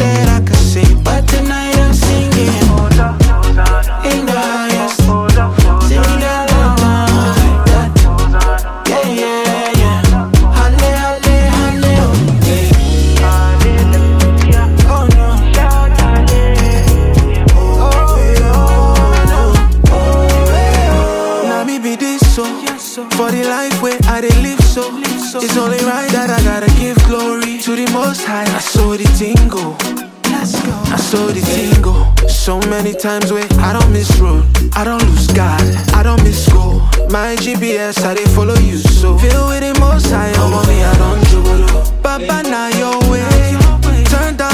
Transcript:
that I could say, but tonight I'm singing in the highest. Sing that like that. Yeah, yeah, yeah. Halle, halle, halle, oh no. Now me be this so for the life where I dey live so. It's only right that I gotta give glory to the Most High. I saw the tingle. I saw the tingle. So many times where I don't miss road, I don't lose God, I don't miss school. My GPS, I dey follow you so. Feel with the Most High, I'm on me, I don't juggle. Baba, now your way. Turned